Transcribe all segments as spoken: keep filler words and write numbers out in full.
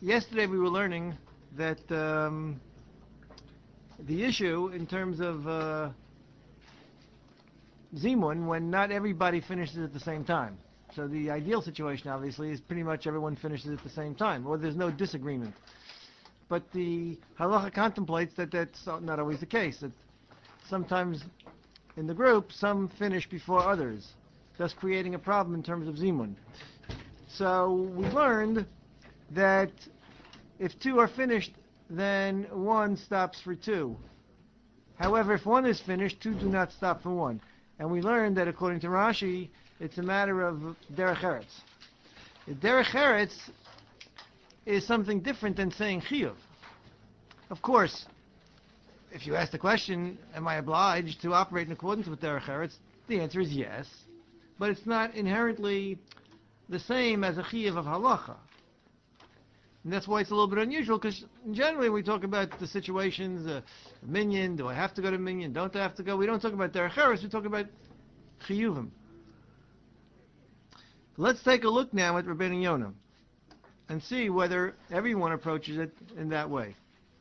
yesterday we were learning that um, the issue in terms of uh, Zimun, when not everybody finishes at the same time. So the ideal situation, obviously, is pretty much everyone finishes at the same time, or there's no disagreement. But the halacha contemplates that that's not always the case. That sometimes in the group, some finish before others, thus creating a problem in terms of Zimun. So we learned that if two are finished, then one stops for two. However, if one is finished, two do not stop for one. And we learned that according to Rashi, it's a matter of derech eretz. Derech eretz is something different than saying chiyuv. Of course, if you ask the question, am I obliged to operate in accordance with derech eretz? The answer is yes. But it's not inherently the same as a chiyuv of halacha. And that's why it's a little bit unusual, because generally we talk about the situations, uh, minyan, do I have to go to minyan, don't I have to go? We don't talk about derech eretz, we talk about chiyuvim. Let's take a look now at Rabbeinu Yonah and see whether everyone approaches it in that way.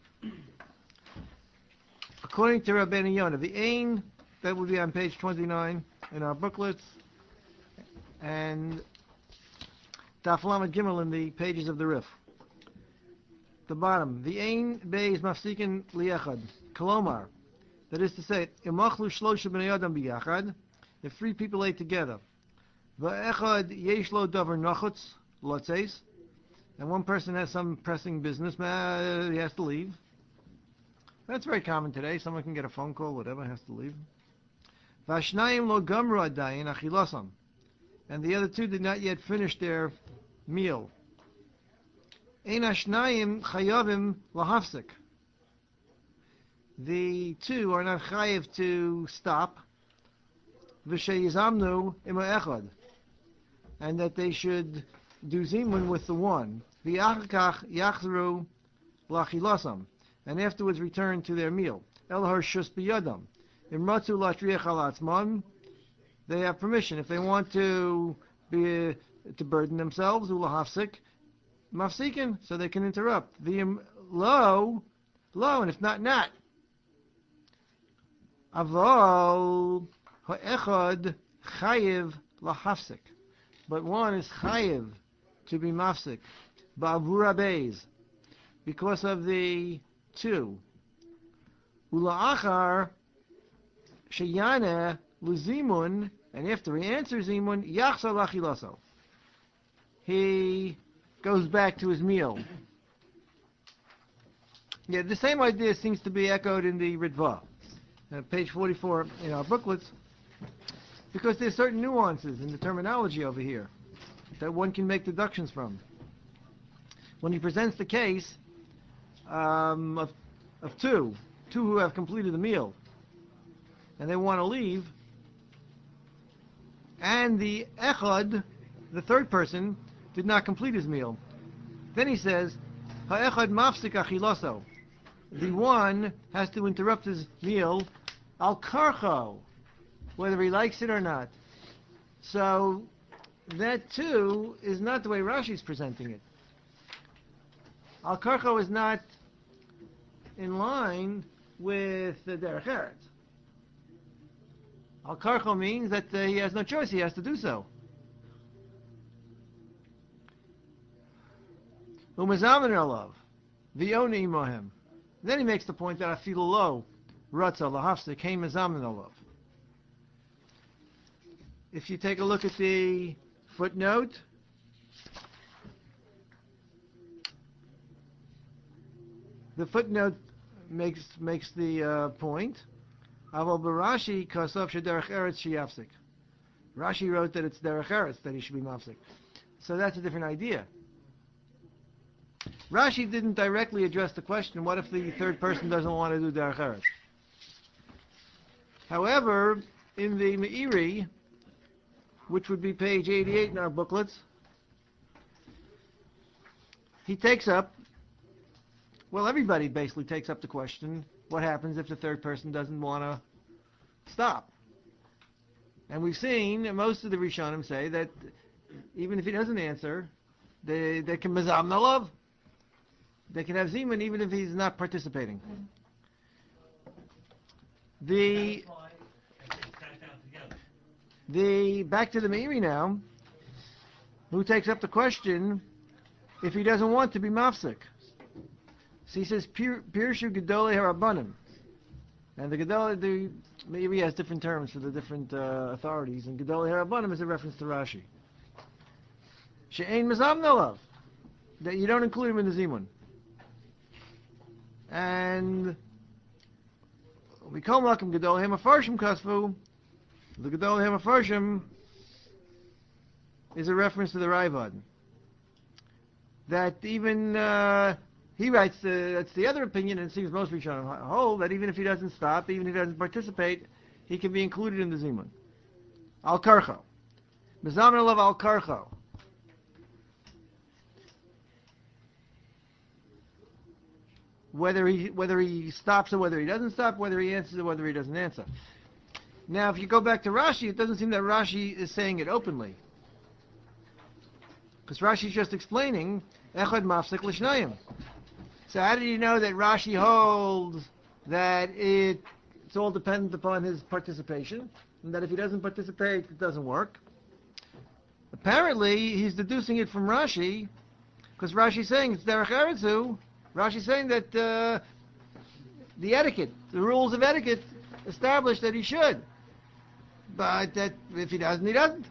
According to Rabbeinu Yonah, the ain, that would be on page twenty-nine in our booklets, and Daf Lamed Gimel in the pages of the Rif. The bottom, the ain beis mafsikin liechad, kolomar, that is to say, imachlu shlosha b'nei adam biyachad, if three people ate together, va'echad yesh lo davar nachutz lotzeis, and one person has some pressing business, uh, he has to leave. That's very common today. Someone can get a phone call, whatever, has to leave. Vashnayim lo gamru adayin achilasam, and the other two did not yet finish their meal. Ein hashnayim chayavim lahafsik. The two are not chayiv to stop. V'sheyizamnu ima echad, and that they should do zimun with the one. V'achakach yachzru lachilasam, and afterwards return to their meal. El harshus biyadam. Imratzu latriach al atzman. They have permission if they want to be to burden themselves. Ulahafsik. Mafsikin, so they can interrupt. The low, low, and if not, not. Aval ha'echad chayiv lahafsik, but one is chayiv to be mafsik. Ba'avura beis, because of the two. Ula'achar sheyane luzimun, and after he answers zimun, yachsa lachilaso. He goes back to his meal. Yeah, the same idea seems to be echoed in the Ritva, uh, page forty-four in our booklets, because there's certain nuances in the terminology over here that one can make deductions from. When he presents the case um, of, of two, two who have completed the meal, and they want to leave, and the echad, the third person, did not complete his meal. Then he says, ha'echad mafsik achilaso. The one has to interrupt his meal al karcho, whether he likes it or not. So that too is not the way Rashi is presenting it. Al karcho is not in line with the derech eretz. Al karcho means that uh, he has no choice; he has to do so. Umazamin alav, v'yoni imohem. Then he makes the point that I feel low, ratza lahafsik hey mazamin alav. If you take a look at the footnote, the footnote makes makes the uh, point. Aval b'Rashi kasav shederech eretz sheyafsik. Rashi wrote that it's derech eretz that he should be mafsik. So that's a different idea. Rashi didn't directly address the question, what if the third person doesn't want to do derech eretz? However, in the Meiri, which would be page eighty-eight in our booklets, he takes up, well, everybody basically takes up the question, what happens if the third person doesn't want to stop? And we've seen most of the Rishonim say that even if he doesn't answer, they, they can mizam nalav. They can have Zeman even if he's not participating. The the back to the Meiri now, who takes up the question if he doesn't want to be mafsik. So he says Pirshu Gedolei Harabanim, and the Gedolei, the Meiri has different terms for the different uh, authorities, and Gedolei Harabanim is a reference to Rashi. She'ein Mizamnalav, that you don't include him in the Zimun. And we call Malkim Gedolei Hamafarshim Kasvu. The Gedolei Hamafarshim is a reference to the Raivad. That even uh, he writes, uh, that's the other opinion, and it seems most Rishonim hold, that even if he doesn't stop, even if he doesn't participate, he can be included in the Zimun. Al Karcho. Mizamnalav Al Karcho. Whether he whether he stops or whether he doesn't stop, whether he answers or whether he doesn't answer. Now, if you go back to Rashi, it doesn't seem that Rashi is saying it openly, because Rashi is just explaining Echad Mafsik L'Shnayim. So how do you know that Rashi holds that it, it's all dependent upon his participation, and that if he doesn't participate, it doesn't work? Apparently, he's deducing it from Rashi, because Rashi's saying it's Derech Eretzu. Rashi's saying that uh, the etiquette, the rules of etiquette, establish that he should. But that if he doesn't, he doesn't.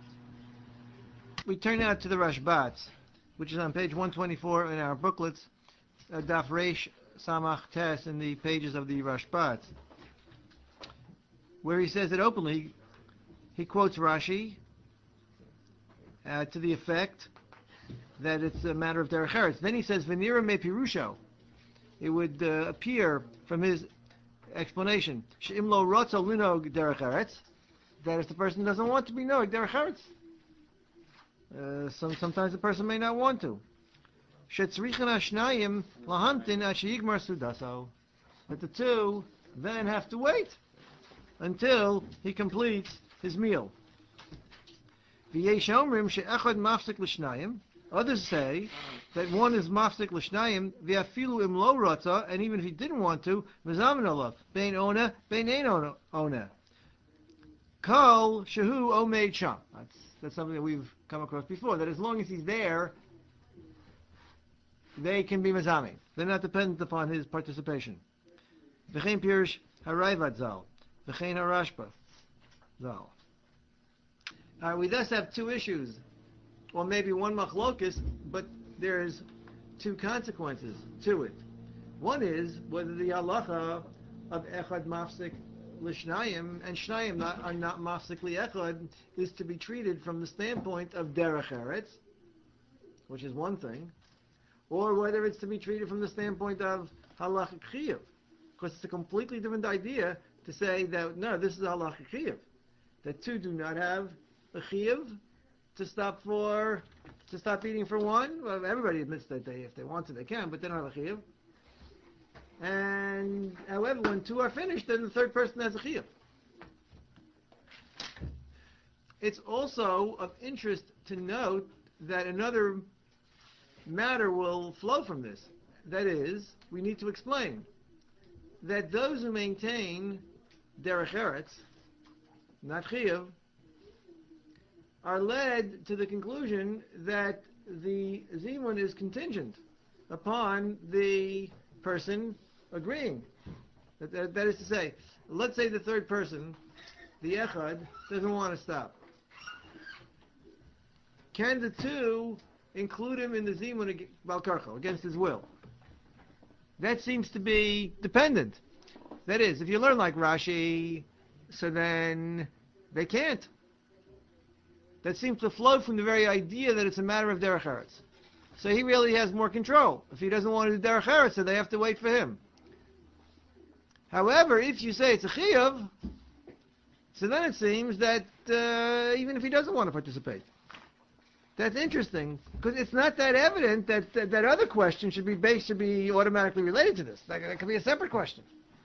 We turn now to the Rashbats, which is on page one twenty-four in our booklets, uh, Daf Reish Samach Tes, in the pages of the Rashbats, where he says it openly. He quotes Rashi uh, to the effect that it's a matter of derech eretz. Then he says, "Venira me pirusho." It would uh, appear from his explanation, "She'im lo rotzo linog derech eretz," that if the person doesn't want to be nog derech eretz, uh, some, sometimes the person may not want to. Shetzrichen hashnayim lahamtin ashiyigmar sudaso, that the two then have to wait until he completes his meal. V'yesh omrim she'echad mafsik l'shnayim. Others say that one is mafsik l'shnayim v'afilu im lo rotza, and even if he didn't want to, mezamin olav bein ona bein ein ona ona. Kol shehu omeid sham. That's that's something that we've come across before. That as long as he's there, they can be mezamin. They're not dependent upon his participation. V'chein pirush harayvad zal, v'chein harashba zal. All right, we thus have two issues. Or maybe one machlokus, but there's two consequences to it. One is whether the halacha of echad mafsik l'shnayim and shnayim not, are not mafsik li'echad is to be treated from the standpoint of derech eretz, which is one thing, or whether it's to be treated from the standpoint of halachic chiyuv, because it's a completely different idea to say that no, this is halachic chiyuv, that two do not have a chiyuv to stop for, to stop eating for one. Well, everybody admits that they, if they want to, they can, but they don't have a chiyuv. And however, when two are finished, then the third person has a chiyuv. It's also of interest to note that another matter will flow from this. That is, we need to explain that those who maintain derech eretz, not chiyuv, are led to the conclusion that the zimun is contingent upon the person agreeing. That, that, that is to say, let's say the third person, the echad, doesn't want to stop. Can the two include him in the zimun balkarcho, against his will? That seems to be dependent. That is, if you learn like Rashi, so then they can't. That seems to flow from the very idea that it's a matter of derech eretz. So he really has more control. If he doesn't want to do derech eretz, so they have to wait for him. However, if you say it's a chiyuv, so then it seems that uh, even if he doesn't want to participate, that's interesting because it's not that evident that, that that other question should be based should be automatically related to this. That, that could be a separate question.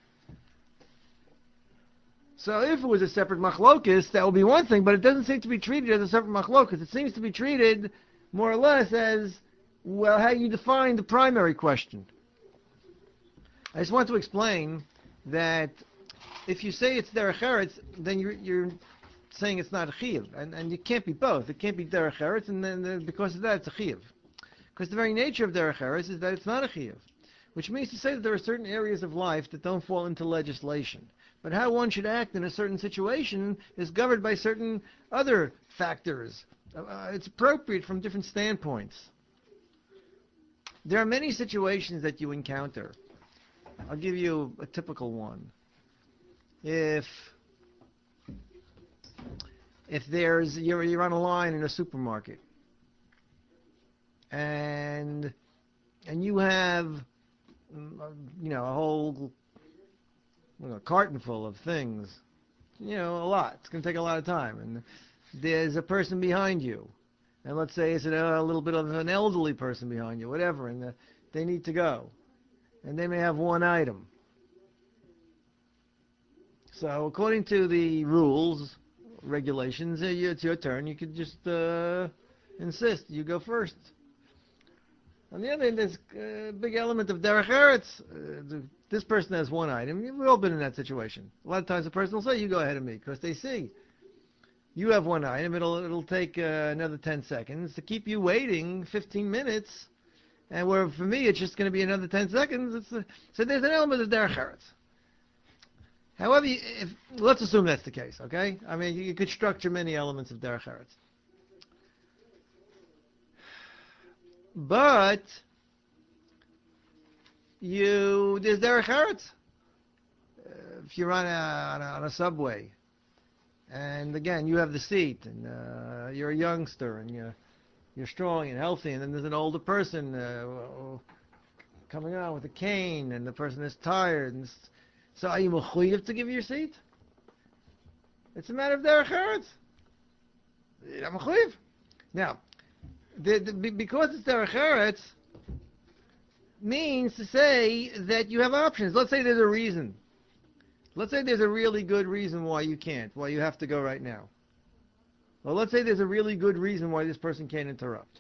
So if it was a separate machlokus, that would be one thing, but it doesn't seem to be treated as a separate machlokus. It seems to be treated more or less as Well, how you define the primary question. I just want to explain that if you say it's derech eretz, then you're, you're saying it's not a chiyuv, and, and it can't be both. It can't be derech eretz, and then uh, because of that, it's a chiyuv. Because the very nature of derech eretz is that it's not a chiyuv, which means to say that there are certain areas of life that don't fall into legislation. But how one should act in a certain situation is governed by certain other factors. Uh, it's appropriate from different standpoints. There are many situations that you encounter. I'll give you a typical one. If if there's you're, you're on a line in a supermarket, and and you have you know a whole you know, carton full of things, you know a lot. It's going to take a lot of time, and there's a person behind you, and let's say it's a, a little bit of an elderly person behind you, whatever, and the, they need to go, and they may have one item. So according to the rules, regulations, it's your turn. You could just uh, insist. You go first. On the other hand, there's a big element of derech eretz. Uh, this person has one item. We've all been in that situation. A lot of times the person will say, you go ahead of me, because they see. You have one item. It'll it'll take uh, another ten seconds to keep you waiting fifteen minutes. And where for me, it's just going to be another ten seconds. It's a, so there's an element of derech eretz. However, if, let's assume that's the case, okay? I mean, you, you could structure many elements of derech eretz. But you there's derech eretz. Uh, if you're on a, on a on a subway, and again you have the seat, and uh, you're a youngster, and you're you're strong and healthy, and then there's an older person uh, coming on with a cane, and the person is tired, and so are you mechuyev to give your seat? It's a matter of derech eretz. You're not mechuyev. Now, the, the, because it's derech eretz, means to say that you have options. Let's say there's a reason. Let's say there's a really good reason why you can't, why you have to go right now. Well, let's say there's a really good reason why this person can't interrupt.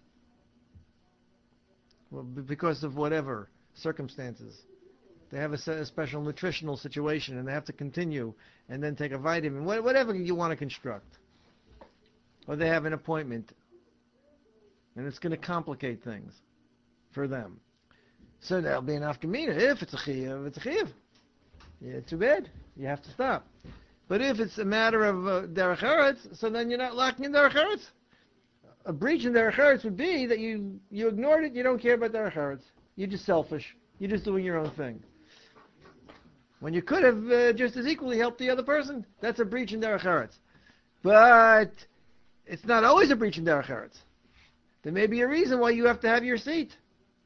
Well, because of whatever circumstances. They have a, a special nutritional situation, and they have to continue and then take a vitamin, whatever you want to construct. Or they have an appointment, and it's going to complicate things for them. So there'll be an afkamina. If it's a chiyuv, it's a chiyuv. Yeah, too bad. You have to stop. But if it's a matter of uh, derech eretz, so then you're not locking in derech eretz. A breach in derech eretz would be that you, you ignored it, you don't care about derech eretz. You're just selfish. You're just doing your own thing. When you could have uh, just as equally helped the other person, that's a breach in derech eretz. But it's not always a breach in derech eretz. There may be a reason why you have to have your seat.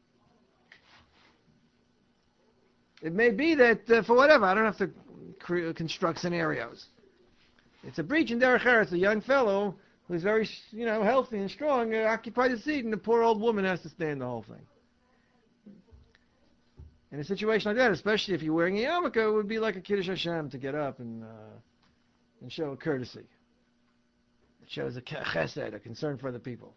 It may be that uh, for whatever, I don't have to cre- construct scenarios. It's a breach in derech eretz. A young fellow who's very, you know, healthy and strong uh, occupied a seat, and the poor old woman has to stand the whole thing. In a situation like that, especially if you're wearing a yarmulke, it would be like a Kiddush Hashem to get up and uh, and show a courtesy. It shows a chesed, a concern for the people.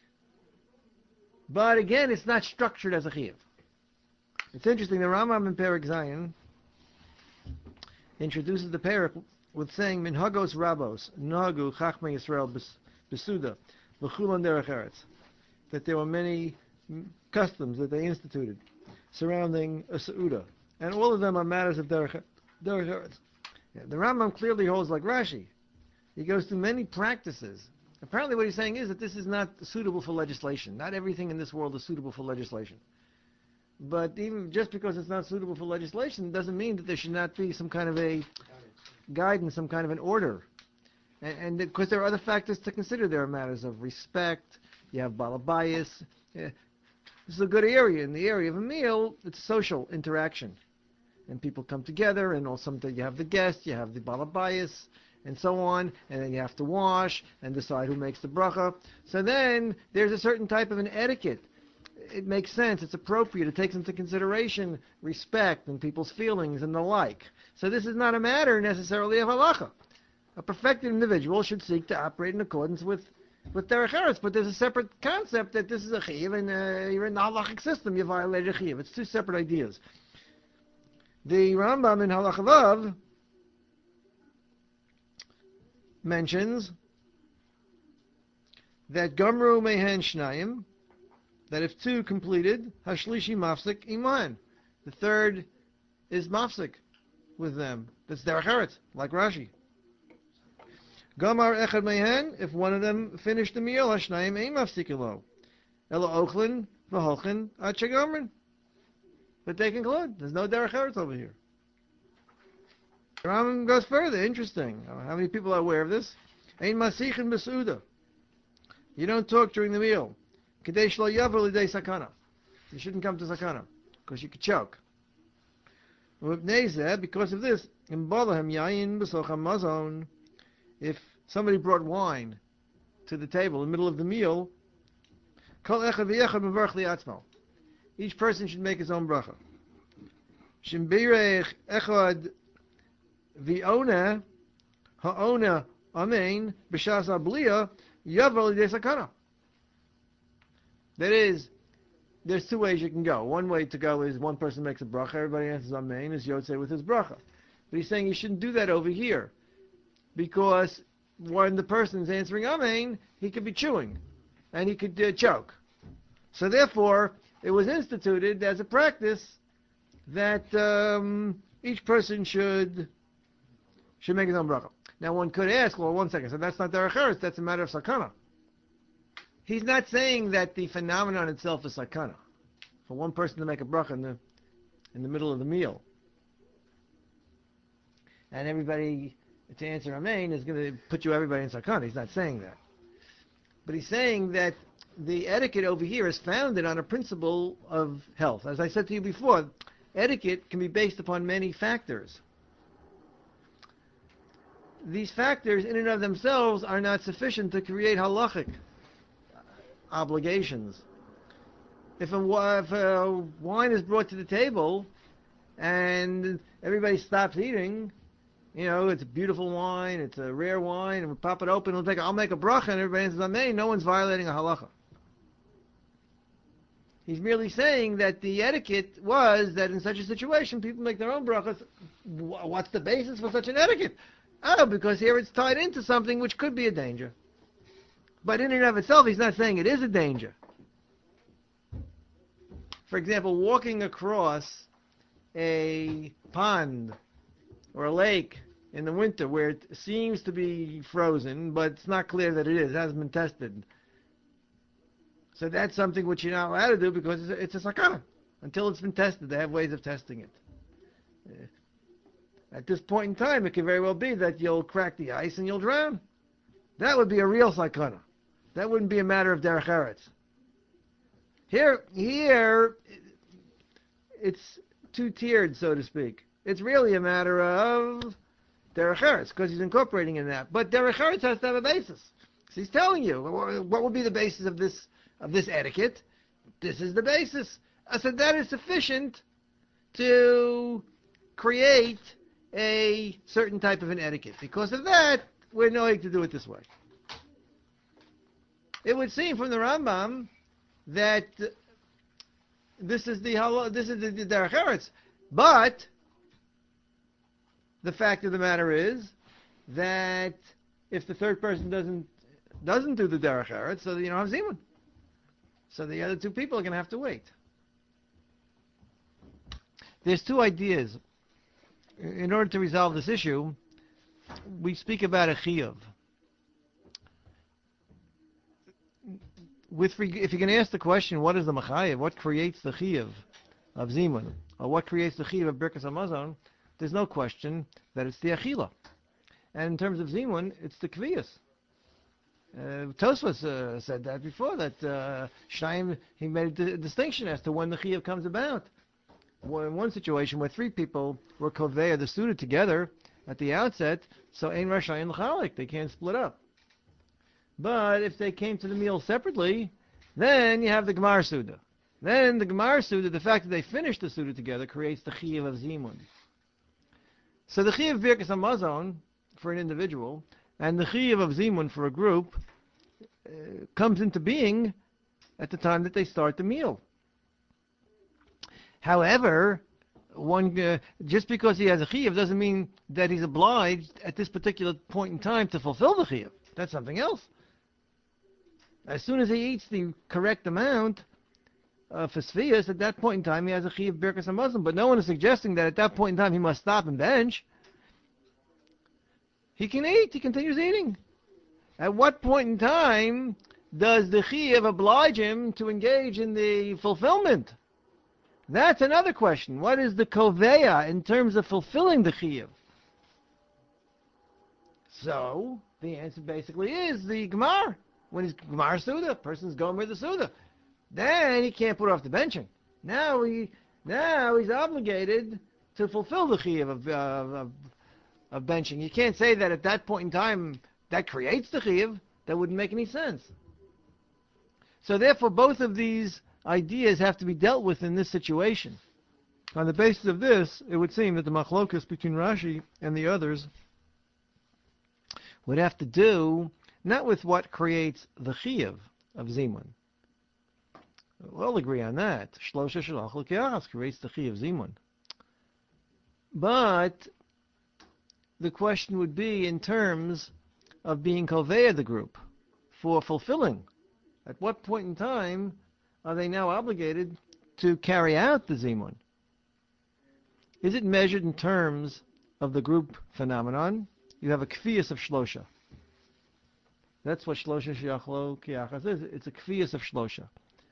But again, it's not structured as a chiyuv. It's interesting, the Rambam in Perek Zayin introduces the Perek with saying, Minhagos Rabos, Nagu Chachmei Yisrael Besuda, V'chulan Derech Eretz, that there were many customs that they instituted surrounding a Seudah, and all of them are matters of Derech Eretz. Yeah, the Rambam clearly holds like Rashi. He goes through many practices. Apparently what he's saying is that this is not suitable for legislation. Not everything in this world is suitable for legislation. But even just because it's not suitable for legislation doesn't mean that there should not be some kind of a guidance, some kind of an order. And, and because there are other factors to consider. There are matters of respect. You have balabayas. Yeah. This is a good area. In the area of a meal, it's social interaction. And people come together, and also you have the guest, you have the balabayas, and so on, and then you have to wash and decide who makes the bracha. So then there's a certain type of an etiquette. It makes sense, it's appropriate, it takes into consideration respect and people's feelings and the like. So this is not a matter necessarily of halacha. A perfected individual should seek to operate in accordance with with derech eretz, but there's a separate concept that this is a chiyuv, and uh, you're in the halachic system, you violated a chiyuv. It's two separate ideas. The Rambam in Halach Vav mentions that Gomru Mehen Shnayim, that if two completed, Hashlishi Mafsik Iman. The third is Mafsik with them. That's derech eretz, like Rashi. Gomar Echad Mehen, if one of them finished the meal, Hashnayim Ein Mafsik Elo. Elo Ochlin, V'Holchin, Ad Shegomrin. But they conclude, there's no derech eretz over here. The Rambam goes further, interesting. How many people are aware of this? Ein Masichin B'Suda. You don't talk during the meal. Kadei shlo yavu l'dei sakana. You shouldn't come to sakana, because you could choke. Because of this, in Balahem yayin b'socha mazon, if somebody brought wine to the table in the middle of the meal, kol echad v'yechad mevarch li'atzmo. Each person should make his own bracha. Shimbirech echad v'ona ha'ona amein b'shas abliya yavu l'dei sakana. That is, there's two ways you can go. One way to go is one person makes a bracha, everybody answers amen, is Yotzei with his bracha. But he's saying you shouldn't do that over here, because when the person's answering amen, he could be chewing, and he could uh, choke. So therefore, it was instituted as a practice that um, each person should should make his own bracha. Now one could ask, well, one second, so that's not derech eretz, that's a matter of sakana. He's not saying that the phenomenon itself is sakana. For one person to make a bracha in the in the middle of the meal, and everybody to answer amen is going to put you everybody in sakana. He's not saying that, but he's saying that the etiquette over here is founded on a principle of health. As I said to you before, etiquette can be based upon many factors. These factors, in and of themselves, are not sufficient to create halachic obligations. If a, if a wine is brought to the table and everybody stops eating, you know, it's a beautiful wine, it's a rare wine, and we pop it open, we'll take, I'll make a bracha, and everybody answers amen, no one's violating a halacha. He's merely saying that the etiquette was that in such a situation, people make their own brachas. What's the basis for such an etiquette? Oh, because here it's tied into something which could be a danger. But in and of itself, he's not saying it is a danger. For example, walking across a pond or a lake in the winter where it seems to be frozen, but it's not clear that it is. It hasn't been tested. So that's something which you're not allowed to do because it's a, it's a sakana. Until it's been tested, they have ways of testing it. Uh, at this point in time, it could very well be that you'll crack the ice and you'll drown. That would be a real sakana. That wouldn't be a matter of derech eretz. Here, here, it's two-tiered, so to speak. It's really a matter of derech eretz, because he's incorporating in that. But derech eretz has to have a basis. So he's telling you, what would be the basis of this of this etiquette? This is the basis. I said that is sufficient to create a certain type of an etiquette. Because of that, we're knowing to do it this way. It would seem from the Rambam that this is the this is the, the derech eretz, but the fact of the matter is that if the third person doesn't doesn't do the derech eretz, so you don't have zimun. So the other two people are going to have to wait. There's two ideas. In order to resolve this issue, we speak about a chiyuv. With, if you can ask the question, what is the machayev? What creates the chiyuv of zimun? Or what creates the chiyuv of birkas hamazon? There's no question that it's the achila. And in terms of zimun, it's the kviyas. Uh, Tosfos uh, said that before, that uh, Shnaim, he made a distinction as to when the chiyuv comes about. Well, in one situation where three people were koveya, the suited together at the outset, so ein rashayim l'chalik, they can't split up. But if they came to the meal separately, then you have the Gemar Suda. Then the Gemar Suda, the fact that they finished the Suda together, creates the Chiyuv of Zimun. So the Chiyuv Birkas HaMazon for an individual, and the Chiyuv of Zimun for a group, uh, comes into being at the time that they start the meal. However, one uh, just because he has a chiyuv doesn't mean that he's obliged at this particular point in time to fulfill the chiyuv. That's something else. As soon as he eats the correct amount of fesfiyas, at that point in time he has a chiyuv birkas hamazon. But no one is suggesting that at that point in time he must stop and bench. He can eat. He continues eating. At what point in time does the chiyuv oblige him to engage in the fulfillment? That's another question. What is the koveya in terms of fulfilling the chiyuv? So, the answer basically is the gemar. When he's gemar suda, person's gomer the suda. Then he can't put off the benching. Now he, now he's obligated to fulfill the chiyuv of, uh, of, of benching. You can't say that at that point in time that creates the chiyuv. That wouldn't make any sense. So therefore, both of these ideas have to be dealt with in this situation. On the basis of this, it would seem that the machlokas between Rashi and the others would have to do not with what creates the chiyuv of zimun. We'll all agree on that. Shlosha shalach l'kiachas creates the chiyuv zimun. But the question would be in terms of being koveya the group for fulfilling. At what point in time are they now obligated to carry out the zimun? Is it measured in terms of the group phenomenon? You have a kfiyas of shlosha. That's what shlosha shiachlo kiachas is. It's a kfiyas of shlosha.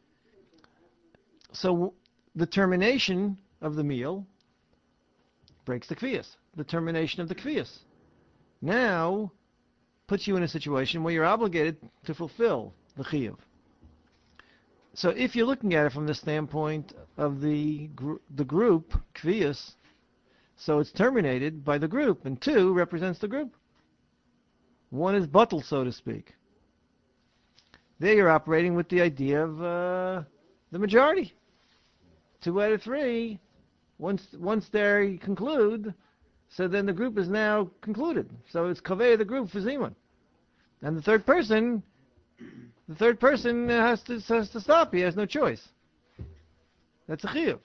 So the termination of the meal breaks the kfiyas. The termination of the kfiyas now puts you in a situation where you're obligated to fulfill the chiyuv. So if you're looking at it from the standpoint of the gr- the group, kfiyas, so it's terminated by the group, and two represents the group. One is buttle, so to speak. There you're operating with the idea of uh, the majority. Two out of three, once once they conclude, so then the group is now concluded. So it's kaveh the group for zimun. And the third person... The third person has to has to stop. He has no choice. That's a chiyuv.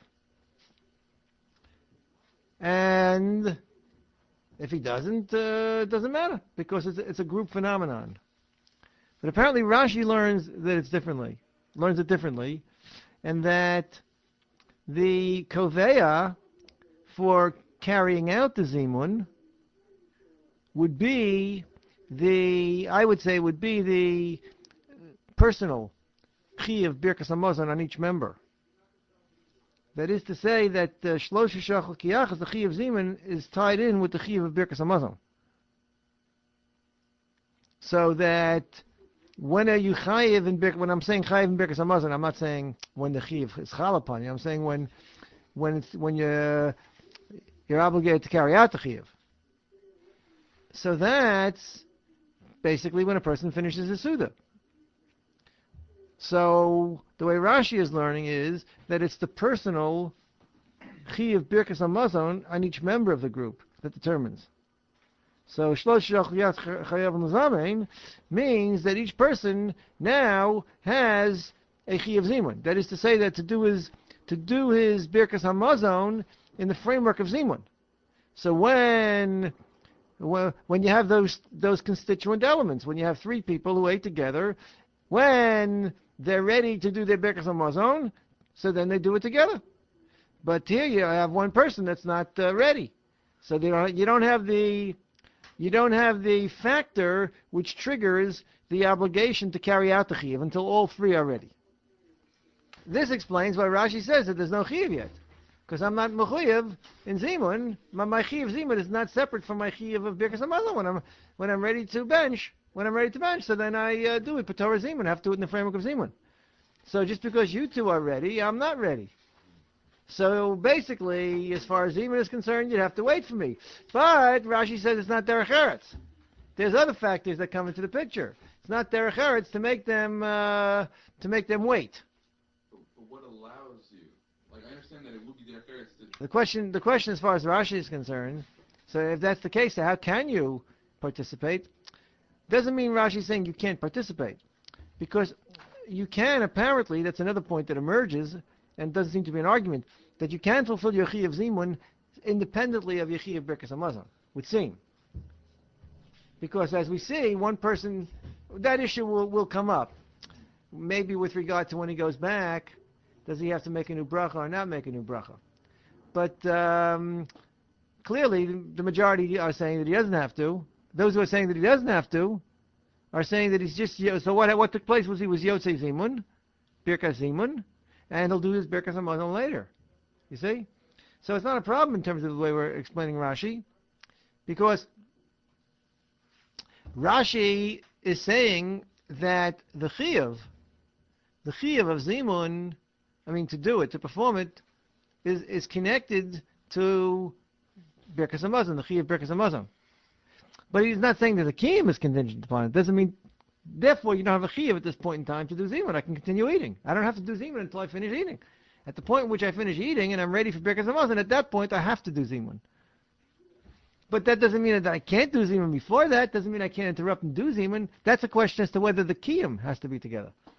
And if he doesn't, uh, it doesn't matter because it's a, it's a group phenomenon. But apparently Rashi learns that it's differently. Learns it differently, and that the koveya for carrying out the zimun would be the I would say would be the personal chiyuv birkas hamazon on each member. That is to say that shlosha shachal kiyachas, the chiyuv zimun, is tied in with the chiyuv of birkas hamazon. So that when are you chayiv in birkas? When I'm saying chayiv in birkas hamazon, I'm not saying when the chiyuv is chal upon you. I'm saying when when it's when you're you're obligated to carry out the chiyuv. So that's basically when a person finishes his suda. So the way Rashi is learning is that it's the personal chiyuv birkas hamazon on each member of the group that determines. So shlosh chayav l'zamein means that each person now has a chiyuv zimun. That is to say that to do his to do his birkas hamazon in the framework of zimun. So when when you have those those constituent elements, when you have three people who ate together, when they're ready to do their birkas hamazon, so then they do it together. But here you have one person that's not uh, ready, so they don't, you don't have the you don't have the factor which triggers the obligation to carry out the chiyuv until all three are ready. This explains why Rashi says that there's no chiyuv yet, because I'm not mechuyev in zimun. My, my chiyuv zimun is not separate from my chiyuv of birkas hamazon when I'm when I'm ready to bench. When I'm ready to bench, so then I uh, do it. Patorah zimun, I have to do it in the framework of zimun. So just because you two are ready, I'm not ready. So basically, as far as zimun is concerned, you'd have to wait for me. But Rashi says it's not derech eretz. There's other factors that come into the picture. It's not derech eretz to make them uh, to make them wait. But, but what allows you? Like I understand that it would be derech eretz to. The question, the question, as far as Rashi is concerned, so if that's the case, so how can you participate? Doesn't mean Rashi is saying you can't participate. Because you can, apparently, that's another point that emerges, and doesn't seem to be an argument, that you can fulfill your Chiyuv Zimun independently of your Chiyuv Birkas Hamazon, would seem. Because as we see, one person, that issue will, will come up. Maybe with regard to when he goes back, does he have to make a new bracha or not make a new bracha? But um, clearly, the majority are saying that he doesn't have to. Those who are saying that he doesn't have to are saying that he's just, so what what took place was he was Yotzei Zimun, Birkas Zimun, and he'll do his Birkas Hamazon later. You see? So it's not a problem in terms of the way we're explaining Rashi, because Rashi is saying that the Chiyuv, the Chiyuv of Zimun, I mean to do it, to perform it, is, is connected to Birkas Hamazon, the Chiyuv Birkas Hamazon. But he's not saying that the Kiyum is contingent upon it. Doesn't mean, therefore, you don't have a Chiyuv at this point in time to do Zimun. I can continue eating. I don't have to do Zimun until I finish eating. At the point in which I finish eating and I'm ready for Birkas Hamazon, at that point I have to do Zimun. But that doesn't mean that I can't do Zimun before that. Doesn't mean I can't interrupt and do Zimun. That's a question as to whether the Kiyum has to be together.